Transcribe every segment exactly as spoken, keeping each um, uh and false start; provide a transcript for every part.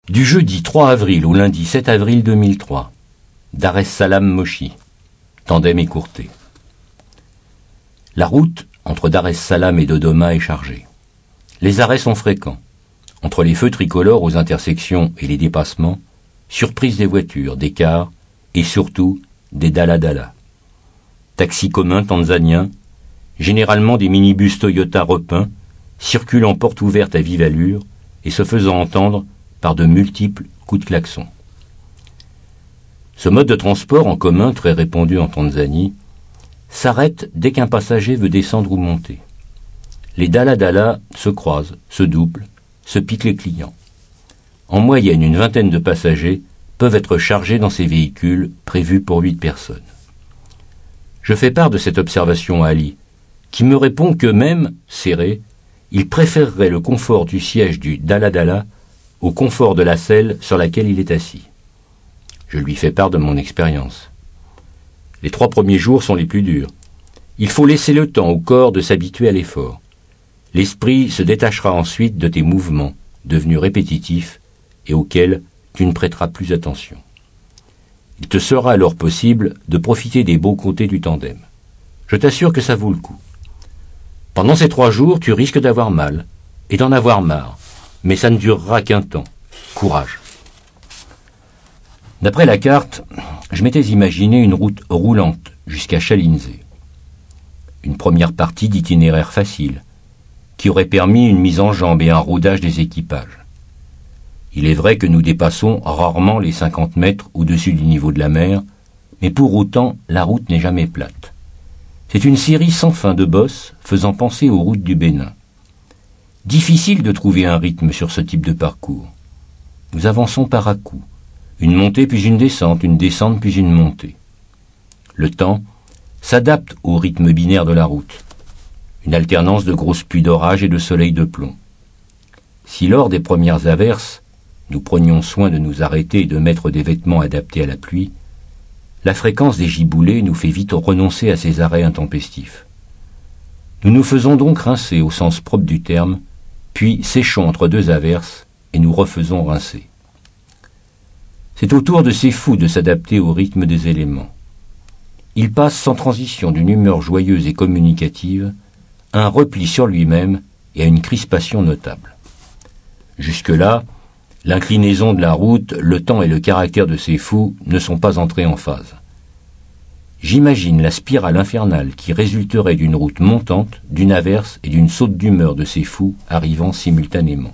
Du jeudi trois avril au lundi sept avril deux mille trois. Dar es Salaam Mochi. Tandem écourté. La route entre Dar es Salaam et Dodoma est chargée. Les arrêts sont fréquents. Entre les feux tricolores aux intersections et les dépassements, surprise des voitures, des cars et surtout des dala-dala. Taxis communs tanzaniens, généralement des minibus Toyota repeints, circulant porte ouverte à vive allure et se faisant entendre par de multiples coups de klaxon. Ce mode de transport en commun, très répandu en Tanzanie, s'arrête dès qu'un passager veut descendre ou monter. Les dala-dala se croisent, se doublent, se piquent les clients. En moyenne, une vingtaine de passagers peuvent être chargés dans ces véhicules prévus pour huit personnes. Je fais part de cette observation à Ali, qui me répond que même, serré, il préférerait le confort du siège du dala-dala au confort de la selle sur laquelle il est assis. Je lui fais part de mon expérience. Les trois premiers jours sont les plus durs. Il faut laisser le temps au corps de s'habituer à l'effort. L'esprit se détachera ensuite de tes mouvements, devenus répétitifs et auxquels tu ne prêteras plus attention. Il te sera alors possible de profiter des beaux côtés du tandem. Je t'assure que ça vaut le coup. Pendant ces trois jours, tu risques d'avoir mal et d'en avoir marre, mais ça ne durera qu'un temps. Courage. D'après la carte, je m'étais imaginé une route roulante jusqu'à Chalinze. Une première partie d'itinéraire facile, qui aurait permis une mise en jambe et un rodage des équipages. Il est vrai que nous dépassons rarement les cinquante mètres au-dessus du niveau de la mer, mais pour autant, la route n'est jamais plate. C'est une série sans fin de bosses faisant penser aux routes du Bénin. Difficile de trouver un rythme sur ce type de parcours. Nous avançons par à-coups. Une montée puis une descente, une descente puis une montée. Le temps s'adapte au rythme binaire de la route. Une alternance de grosses pluies d'orage et de soleil de plomb. Si lors des premières averses, nous prenions soin de nous arrêter et de mettre des vêtements adaptés à la pluie, la fréquence des giboulées nous fait vite renoncer à ces arrêts intempestifs. Nous nous faisons donc rincer au sens propre du terme, puis séchons entre deux averses et nous refaisons rincer. C'est au tour de ces fous de s'adapter au rythme des éléments. Il passe sans transition d'une humeur joyeuse et communicative à un repli sur lui-même et à une crispation notable. Jusque-là, l'inclinaison de la route, le temps et le caractère de ces fous ne sont pas entrés en phase. J'imagine la spirale infernale qui résulterait d'une route montante, d'une averse et d'une saute d'humeur de ces fous arrivant simultanément.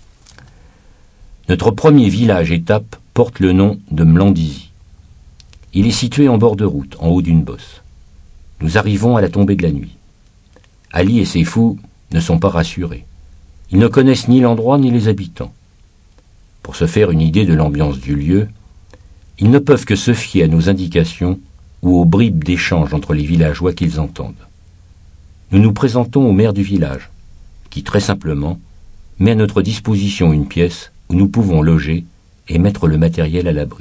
Notre premier village-étape porte le nom de Mlandizi. Il est situé en bord de route, en haut d'une bosse. Nous arrivons à la tombée de la nuit. Ali et ses fous ne sont pas rassurés. Ils ne connaissent ni l'endroit ni les habitants. Pour se faire une idée de l'ambiance du lieu, ils ne peuvent que se fier à nos indications ou aux bribes d'échange entre les villageois qu'ils entendent. Nous nous présentons au maire du village, qui très simplement met à notre disposition une pièce où nous pouvons loger et mettre le matériel à l'abri.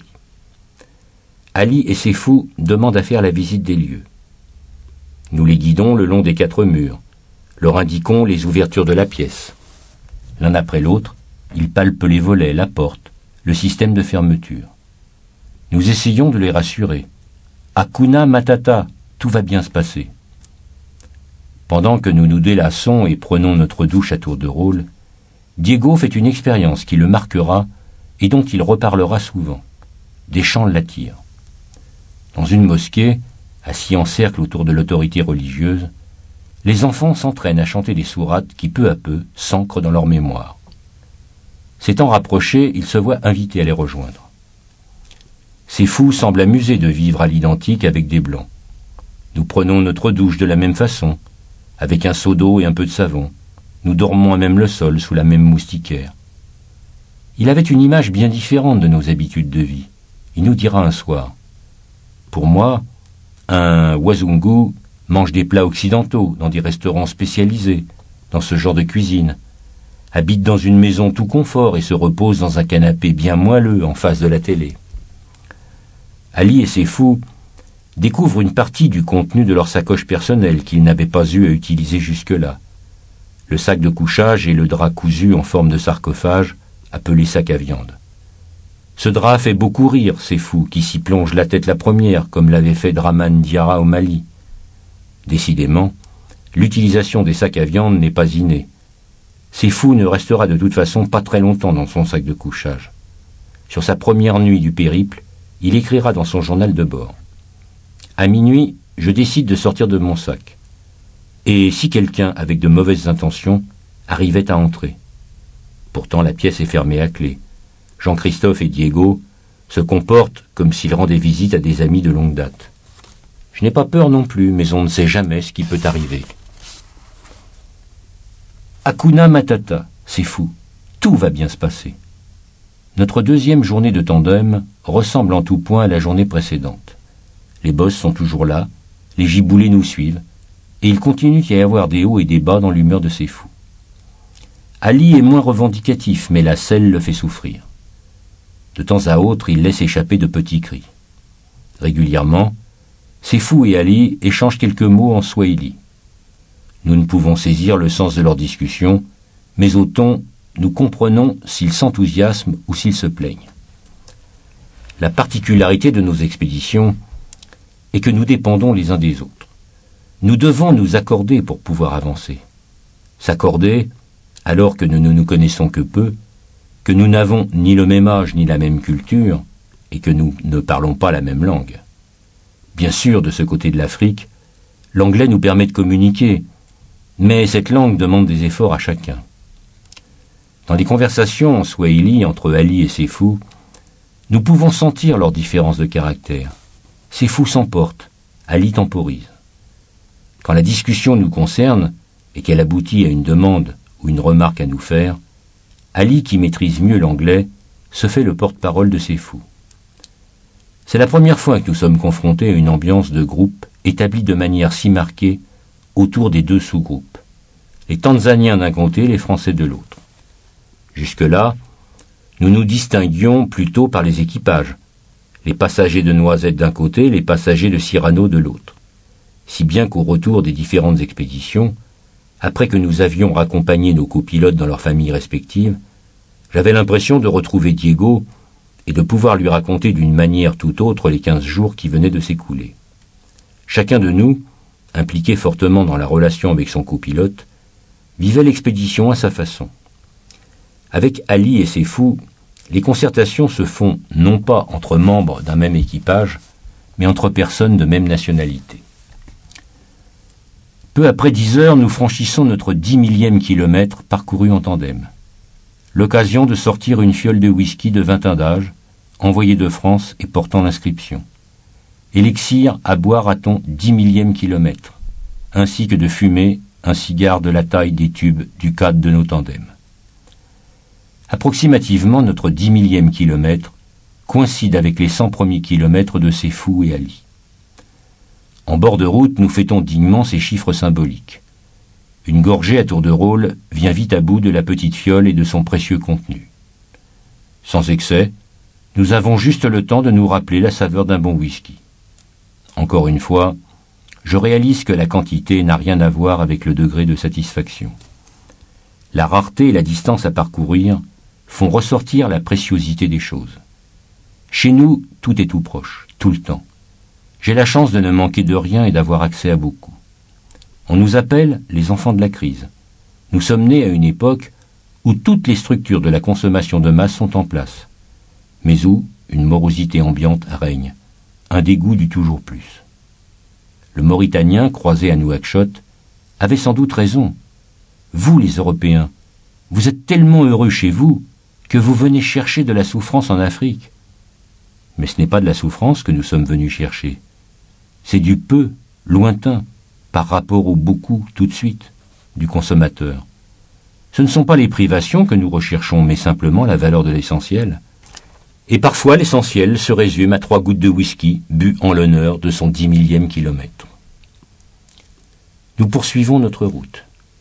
Ali et ses fous demandent à faire la visite des lieux. Nous les guidons le long des quatre murs, leur indiquons les ouvertures de la pièce. L'un après l'autre, ils palpent les volets, la porte, le système de fermeture. Nous essayons de les rassurer. Hakuna Matata, tout va bien se passer. Pendant que nous nous délassons et prenons notre douche à tour de rôle, Diego fait une expérience qui le marquera et dont il reparlera souvent. Des chants l'attirent. Dans une mosquée, assis en cercle autour de l'autorité religieuse, les enfants s'entraînent à chanter des sourates qui peu à peu s'ancrent dans leur mémoire. S'étant rapprochés, ils se voient invités à les rejoindre. Ces fous semblent amusés de vivre à l'identique avec des blancs. Nous prenons notre douche de la même façon, avec un seau d'eau et un peu de savon. Nous dormons à même le sol sous la même moustiquaire. Il avait une image bien différente de nos habitudes de vie. Il nous dira un soir. Pour moi, un Wazungu mange des plats occidentaux dans des restaurants spécialisés, dans ce genre de cuisine, habite dans une maison tout confort et se repose dans un canapé bien moelleux en face de la télé. Ali et ses fous découvrent une partie du contenu de leur sacoche personnelle qu'ils n'avaient pas eu à utiliser jusque-là. Le sac de couchage et le drap cousu en forme de sarcophage, appelé sac à viande. Ce drap fait beaucoup rire ces fous qui s'y plongent la tête la première, comme l'avait fait Draman Diarra au Mali. Décidément, l'utilisation des sacs à viande n'est pas innée. Ces fous ne restera de toute façon pas très longtemps dans son sac de couchage. Sur sa première nuit du périple, il écrira dans son journal de bord. À minuit, je décide de sortir de mon sac. Et si quelqu'un, avec de mauvaises intentions, arrivait à entrer. Pourtant, la pièce est fermée à clé. Jean-Christophe et Diego se comportent comme s'ils rendaient visite à des amis de longue date. Je n'ai pas peur non plus, mais on ne sait jamais ce qui peut arriver. Hakuna Matata, c'est fou. Tout va bien se passer. Notre deuxième journée de tandem ressemble en tout point à la journée précédente. Les bosses sont toujours là, les giboulés nous suivent, et il continue d'y avoir des hauts et des bas dans l'humeur de ces fous. Ali est moins revendicatif, mais la selle le fait souffrir. De temps à autre, il laisse échapper de petits cris. Régulièrement, ces fous et Ali échangent quelques mots en swahili. Nous ne pouvons saisir le sens de leur discussion, mais au ton, nous comprenons s'ils s'enthousiasment ou s'ils se plaignent. La particularité de nos expéditions est que nous dépendons les uns des autres. Nous devons nous accorder pour pouvoir avancer. S'accorder, alors que nous ne nous connaissons que peu, que nous n'avons ni le même âge ni la même culture, et que nous ne parlons pas la même langue. Bien sûr, de ce côté de l'Afrique, l'anglais nous permet de communiquer, mais cette langue demande des efforts à chacun. Dans les conversations en swahili entre Ali et ses fous, nous pouvons sentir leurs différences de caractère. Ces fous s'emportent, Ali temporise. Quand la discussion nous concerne et qu'elle aboutit à une demande ou une remarque à nous faire, Ali, qui maîtrise mieux l'anglais, se fait le porte-parole de ses fous. C'est la première fois que nous sommes confrontés à une ambiance de groupe établie de manière si marquée autour des deux sous-groupes, les Tanzaniens d'un côté, les Français de l'autre. Jusque-là, nous nous distinguions plutôt par les équipages, les passagers de Noisette d'un côté, les passagers de Cyrano de l'autre. Si bien qu'au retour des différentes expéditions, après que nous avions raccompagné nos copilotes dans leurs familles respectives, j'avais l'impression de retrouver Diego et de pouvoir lui raconter d'une manière tout autre les quinze jours qui venaient de s'écouler. Chacun de nous, impliqué fortement dans la relation avec son copilote, vivait l'expédition à sa façon. Avec Ali et ses fous, les concertations se font non pas entre membres d'un même équipage, mais entre personnes de même nationalité. Peu après dix heures, nous franchissons notre dix millième kilomètre parcouru en tandem. L'occasion de sortir une fiole de whisky de vingt ans d'âge, envoyée de France et portant l'inscription. Élixir à boire à ton dix millième kilomètre, ainsi que de fumer un cigare de la taille des tubes du cadre de nos tandems. Approximativement, notre dix millième kilomètre coïncide avec les cent premiers kilomètres de ces fous et Ali. En bord de route, nous fêtons dignement ces chiffres symboliques. Une gorgée à tour de rôle vient vite à bout de la petite fiole et de son précieux contenu. Sans excès, nous avons juste le temps de nous rappeler la saveur d'un bon whisky. Encore une fois, je réalise que la quantité n'a rien à voir avec le degré de satisfaction. La rareté et la distance à parcourir font ressortir la préciosité des choses. Chez nous, tout est tout proche, tout le temps. J'ai la chance de ne manquer de rien et d'avoir accès à beaucoup. On nous appelle les enfants de la crise. Nous sommes nés à une époque où toutes les structures de la consommation de masse sont en place, mais où une morosité ambiante règne, un dégoût du toujours plus. Le Mauritanien, croisé à Nouakchott, avait sans doute raison. Vous, les Européens, vous êtes tellement heureux chez vous que vous venez chercher de la souffrance en Afrique. Mais ce n'est pas de la souffrance que nous sommes venus chercher. C'est du peu, lointain, par rapport au beaucoup, tout de suite, du consommateur. Ce ne sont pas les privations que nous recherchons, mais simplement la valeur de l'essentiel. Et parfois, l'essentiel se résume à trois gouttes de whisky, bu en l'honneur de son dix millième kilomètre. Nous poursuivons notre route.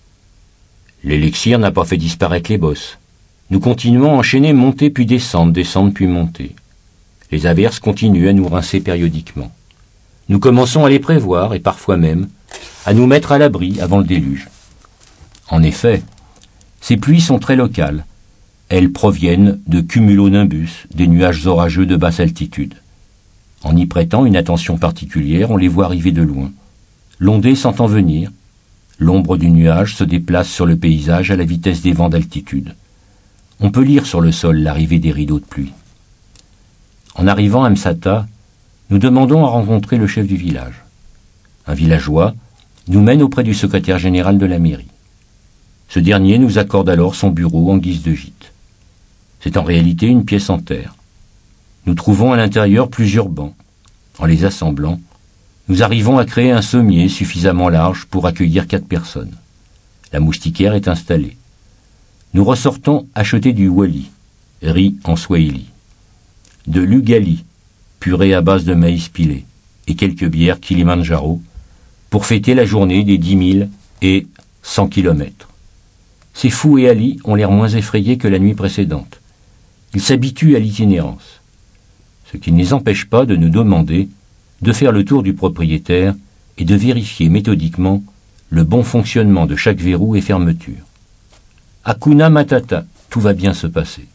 L'élixir n'a pas fait disparaître les bosses. Nous continuons à enchaîner montée puis descente, descente puis montée. Les averses continuent à nous rincer périodiquement. Nous commençons à les prévoir et parfois même à nous mettre à l'abri avant le déluge. En effet, ces pluies sont très locales. elles proviennent de cumulonimbus, des nuages orageux de basse altitude. En y prêtant une attention particulière, on les voit arriver de loin. L'ondée s'entend venir. L'ombre du nuage se déplace sur le paysage à la vitesse des vents d'altitude. On peut lire sur le sol l'arrivée des rideaux de pluie. En arrivant à Msata, nous demandons à rencontrer le chef du village. Un villageois nous mène auprès du secrétaire général de la mairie. Ce dernier nous accorde alors son bureau en guise de gîte. C'est en réalité une pièce en terre. Nous trouvons à l'intérieur plusieurs bancs. En les assemblant, nous arrivons à créer un sommier suffisamment large pour accueillir quatre personnes. La moustiquaire est installée. Nous ressortons acheter du wali, riz en swahili, de l'ugali, purée à base de maïs pilé, et quelques bières Kilimanjaro, pour fêter la journée des dix mille et cent kilomètres. Ces fous et Ali ont l'air moins effrayés que la nuit précédente. Ils s'habituent à l'itinérance, ce qui ne les empêche pas de nous demander de faire le tour du propriétaire et de vérifier méthodiquement le bon fonctionnement de chaque verrou et fermeture. Hakuna Matata, tout va bien se passer.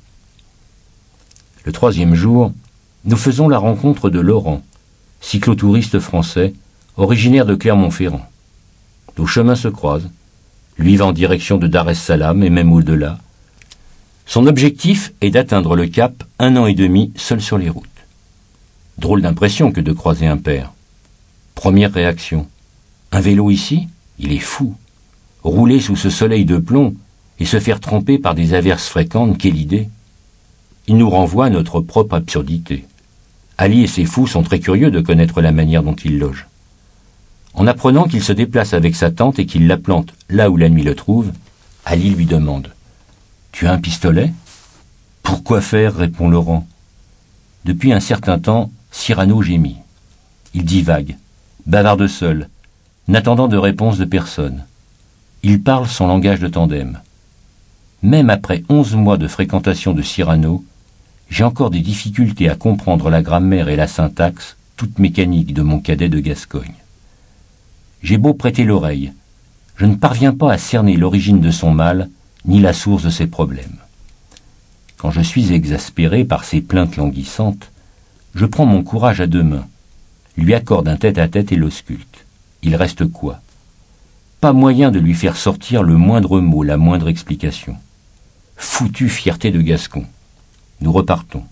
Le troisième jour, nous faisons la rencontre de Laurent, cyclotouriste français, originaire de Clermont-Ferrand. Nos chemins se croisent, lui va en direction de Dar es Salaam et même au-delà. Son objectif est d'atteindre le cap un an et demi seul sur les routes. Drôle d'impression que de croiser un père. Première réaction. Un vélo ici? Il est fou. Rouler sous ce soleil de plomb et se faire tromper par des averses fréquentes, quelle idée? Il nous renvoie à notre propre absurdité. Ali et ses fous sont très curieux de connaître la manière dont il loge. En apprenant qu'il se déplace avec sa tante et qu'il la plante là où la nuit le trouve, Ali lui demande « Tu as un pistolet ?»« Pourquoi faire ?» répond Laurent. Depuis un certain temps, Cyrano gémit. Il divague, bavarde seul, n'attendant de réponse de personne. Il parle son langage de tandem. Même après onze mois de fréquentation de Cyrano, j'ai encore des difficultés à comprendre la grammaire et la syntaxe, toute mécanique de mon cadet de Gascogne. J'ai beau prêter l'oreille, je ne parviens pas à cerner l'origine de son mal, ni la source de ses problèmes. Quand je suis exaspéré par ses plaintes languissantes, je prends mon courage à deux mains, lui accorde un tête-à-tête et l'ausculte. Il reste quoi? Pas moyen de lui faire sortir le moindre mot, la moindre explication. Foutue fierté de Gascon. Nous repartons.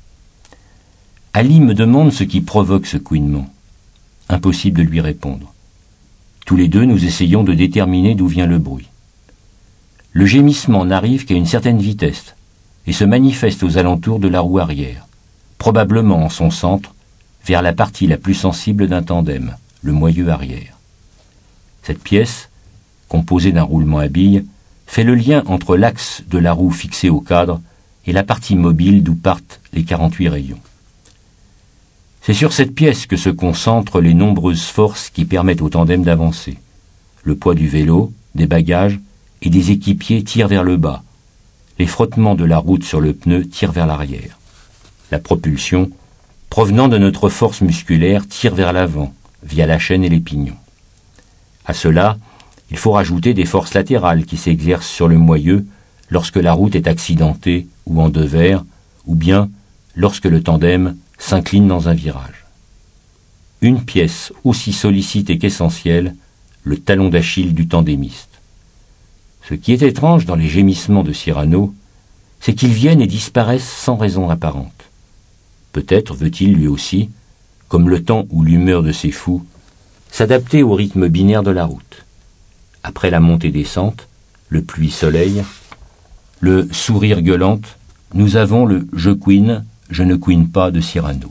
Ali me demande ce qui provoque ce couinement. Impossible de lui répondre. Tous les deux, nous essayons de déterminer d'où vient le bruit. Le gémissement n'arrive qu'à une certaine vitesse et se manifeste aux alentours de la roue arrière, probablement en son centre, vers la partie la plus sensible d'un tandem, le moyeu arrière. Cette pièce, composée d'un roulement à billes, fait le lien entre l'axe de la roue fixé au cadre et la partie mobile d'où partent les quarante-huit rayons. C'est sur cette pièce que se concentrent les nombreuses forces qui permettent au tandem d'avancer. Le poids du vélo, des bagages et des équipiers tire vers le bas. Les frottements de la route sur le pneu tirent vers l'arrière. La propulsion, provenant de notre force musculaire, tire vers l'avant, via la chaîne et les pignons. À cela, il faut rajouter des forces latérales qui s'exercent sur le moyeu lorsque la route est accidentée ou en devers, ou bien lorsque le tandem s'incline dans un virage. Une pièce aussi sollicitée qu'essentielle, le talon d'Achille du tandémiste. Ce qui est étrange dans les gémissements de Cyrano, c'est qu'ils viennent et disparaissent sans raison apparente. Peut-être veut-il lui aussi, comme le temps ou l'humeur de ses fous, s'adapter au rythme binaire de la route. Après la montée-descente, le pluie-soleil, le sourire gueulante, nous avons le « je couine, je ne couine pas » de Cyrano.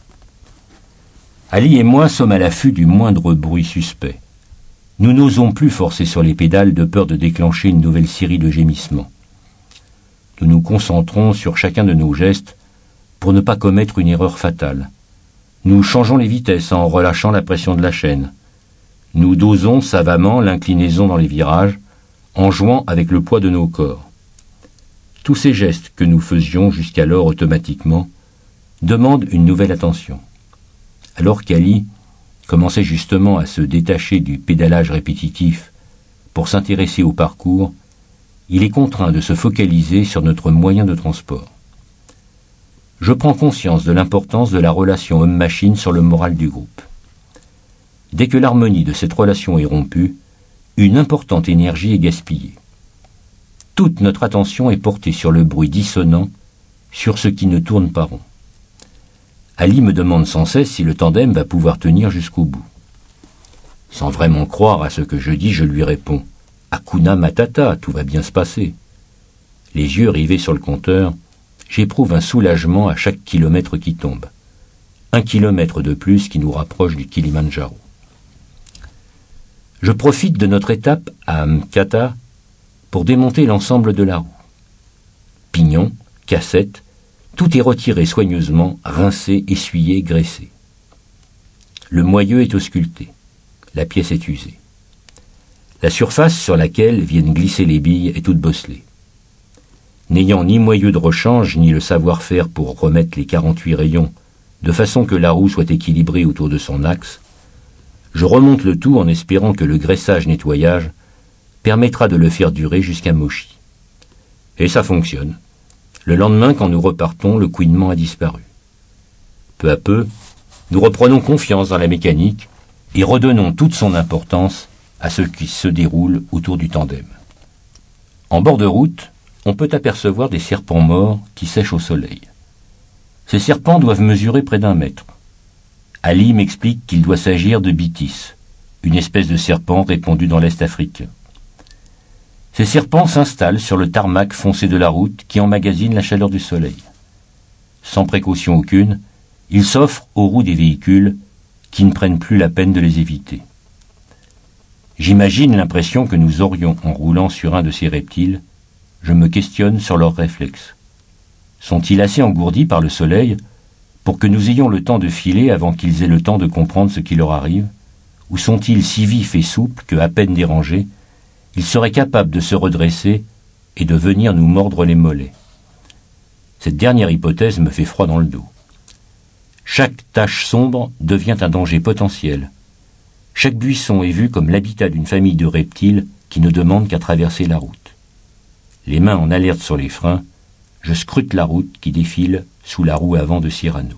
Ali et moi sommes à l'affût du moindre bruit suspect. Nous n'osons plus forcer sur les pédales de peur de déclencher une nouvelle série de gémissements. Nous nous concentrons sur chacun de nos gestes pour ne pas commettre une erreur fatale. Nous changeons les vitesses en relâchant la pression de la chaîne. Nous dosons savamment l'inclinaison dans les virages en jouant avec le poids de nos corps. Tous ces gestes que nous faisions jusqu'alors automatiquement demandent une nouvelle attention. Alors qu'Ali commençait justement à se détacher du pédalage répétitif pour s'intéresser au parcours, il est contraint de se focaliser sur notre moyen de transport. Je prends conscience de l'importance de la relation homme-machine sur le moral du groupe. Dès que l'harmonie de cette relation est rompue, une importante énergie est gaspillée. Toute notre attention est portée sur le bruit dissonant, sur ce qui ne tourne pas rond. Ali me demande sans cesse si le tandem va pouvoir tenir jusqu'au bout. Sans vraiment croire à ce que je dis, je lui réponds « Hakuna Matata, tout va bien se passer ». Les yeux rivés sur le compteur, j'éprouve un soulagement à chaque kilomètre qui tombe. Un kilomètre de plus qui nous rapproche du Kilimandjaro. Je profite de notre étape à Mkata pour démonter l'ensemble de la roue. Pignon, cassette, tout est retiré soigneusement, rincé, essuyé, graissé. Le moyeu est ausculté. La pièce est usée. La surface sur laquelle viennent glisser les billes est toute bosselée. N'ayant ni moyeu de rechange, ni le savoir-faire pour remettre les quarante-huit rayons, de façon que la roue soit équilibrée autour de son axe, je remonte le tout en espérant que le graissage-nettoyage permettra de le faire durer jusqu'à Mochi. Et ça fonctionne. Le lendemain, quand nous repartons, le couinement a disparu. Peu à peu, nous reprenons confiance dans la mécanique et redonnons toute son importance à ce qui se déroule autour du tandem. En bord de route, on peut apercevoir des serpents morts qui sèchent au soleil. Ces serpents doivent mesurer près d'un mètre. Ali m'explique qu'il doit s'agir de bitis, une espèce de serpent répandu dans l'Est africain. Ces serpents s'installent sur le tarmac foncé de la route qui emmagasine la chaleur du soleil. Sans précaution aucune, ils s'offrent aux roues des véhicules qui ne prennent plus la peine de les éviter. J'imagine l'impression que nous aurions en roulant sur un de ces reptiles. Je me questionne sur leurs réflexes. Sont-ils assez engourdis par le soleil pour que nous ayons le temps de filer avant qu'ils aient le temps de comprendre ce qui leur arrive, ou sont-ils si vifs et souples que, à peine dérangés, ils seraient capables de se redresser et de venir nous mordre les mollets? Cette dernière hypothèse me fait froid dans le dos. Chaque tache sombre devient un danger potentiel. Chaque buisson est vu comme l'habitat d'une famille de reptiles qui ne demandent qu'à traverser la route. Les mains en alerte sur les freins, je scrute la route qui défile sous la roue avant de Cyrano.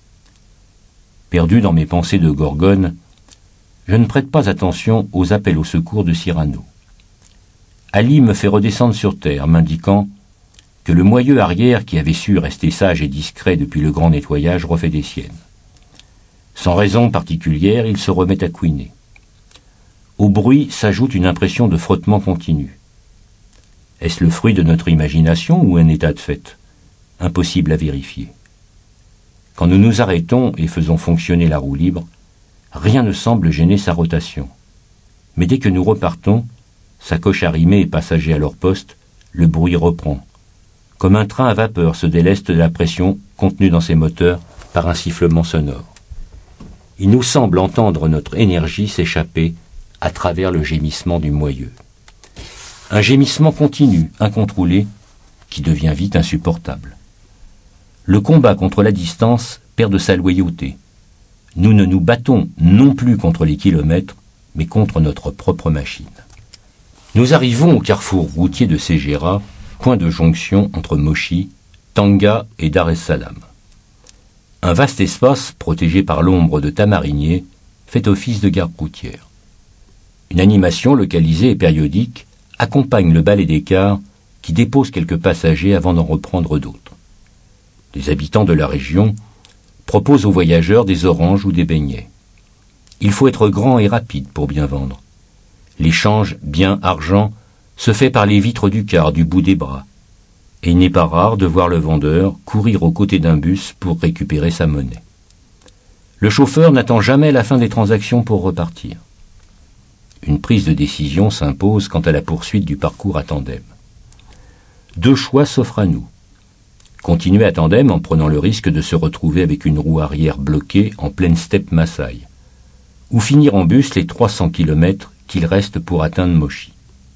Perdu dans mes pensées de gorgone, je ne prête pas attention aux appels au secours de Cyrano. Ali me fait redescendre sur terre, m'indiquant que le moyeu arrière qui avait su rester sage et discret depuis le grand nettoyage refait des siennes. Sans raison particulière, il se remet à couiner. Au bruit s'ajoute une impression de frottement continu. Est-ce le fruit de notre imagination ou un état de fait? Impossible à vérifier. Quand nous nous arrêtons et faisons fonctionner la roue libre, rien ne semble gêner sa rotation. Mais dès que nous repartons, sacoches arrimées et passagers à leur poste, le bruit reprend. Comme un train à vapeur se déleste de la pression contenue dans ses moteurs par un sifflement sonore. Il nous semble entendre notre énergie s'échapper à travers le gémissement du moyeu. Un gémissement continu, incontrôlé, qui devient vite insupportable. Le combat contre la distance perd de sa loyauté. Nous ne nous battons non plus contre les kilomètres, mais contre notre propre machine. Nous arrivons au carrefour routier de Ségéra, point de jonction entre Mochi, Tanga et Dar es Salaam. Un vaste espace, protégé par l'ombre de tamariniers, fait office de gare routière. Une animation localisée et périodique accompagne le balai des cars qui dépose quelques passagers avant d'en reprendre d'autres. Les habitants de la région proposent aux voyageurs des oranges ou des beignets. Il faut être grand et rapide pour bien vendre. L'échange bien-argent se fait par les vitres du car du bout des bras, et il n'est pas rare de voir le vendeur courir aux côtés d'un bus pour récupérer sa monnaie. Le chauffeur n'attend jamais la fin des transactions pour repartir. Une prise de décision s'impose quant à la poursuite du parcours à tandem. Deux choix s'offrent à nous. Continuer à tandem en prenant le risque de se retrouver avec une roue arrière bloquée en pleine steppe Maasai, ou finir en bus les trois cents kilomètres qu'il reste pour atteindre Mochi.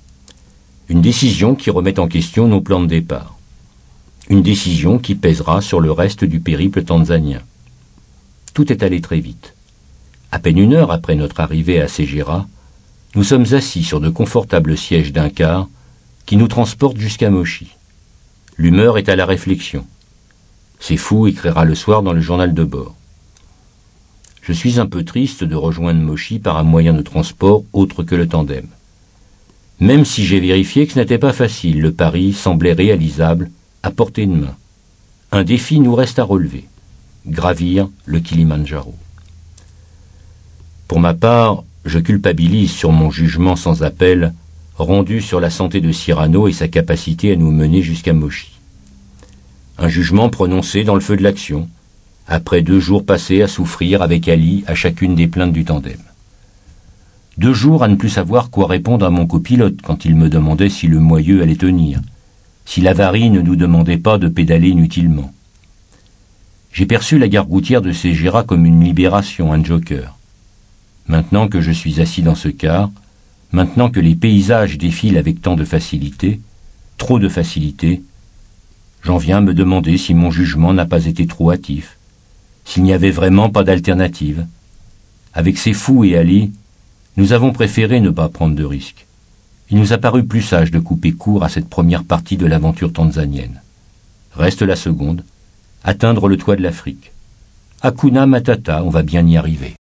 Une décision qui remet en question nos plans de départ. Une décision qui pèsera sur le reste du périple tanzanien. Tout est allé très vite. À peine une heure après notre arrivée à Ségéra, nous sommes assis sur de confortables sièges d'un car qui nous transporte jusqu'à Moshi. L'humeur est à la réflexion. C'est fou écrira le soir dans le journal de bord. Je suis un peu triste de rejoindre Moshi par un moyen de transport autre que le tandem. Même si j'ai vérifié que ce n'était pas facile, le pari semblait réalisable, à portée de main. Un défi nous reste à relever, gravir le Kilimandjaro. Pour ma part, je culpabilise sur mon jugement sans appel, rendu sur la santé de Cyrano et sa capacité à nous mener jusqu'à Moshi. Un jugement prononcé dans le feu de l'action, après deux jours passés à souffrir avec Ali à chacune des plaintes du tandem. Deux jours à ne plus savoir quoi répondre à mon copilote quand il me demandait si le moyeu allait tenir, si l'avarie ne nous demandait pas de pédaler inutilement. J'ai perçu la gare routière de Ségéra comme une libération, un joker. Maintenant que je suis assis dans ce car, maintenant que les paysages défilent avec tant de facilité, trop de facilité, j'en viens à me demander si mon jugement n'a pas été trop hâtif, s'il n'y avait vraiment pas d'alternative. Avec ces fous et Ali, nous avons préféré ne pas prendre de risques. Il nous a paru plus sage de couper court à cette première partie de l'aventure tanzanienne. Reste la seconde, atteindre le toit de l'Afrique. Hakuna Matata, on va bien y arriver.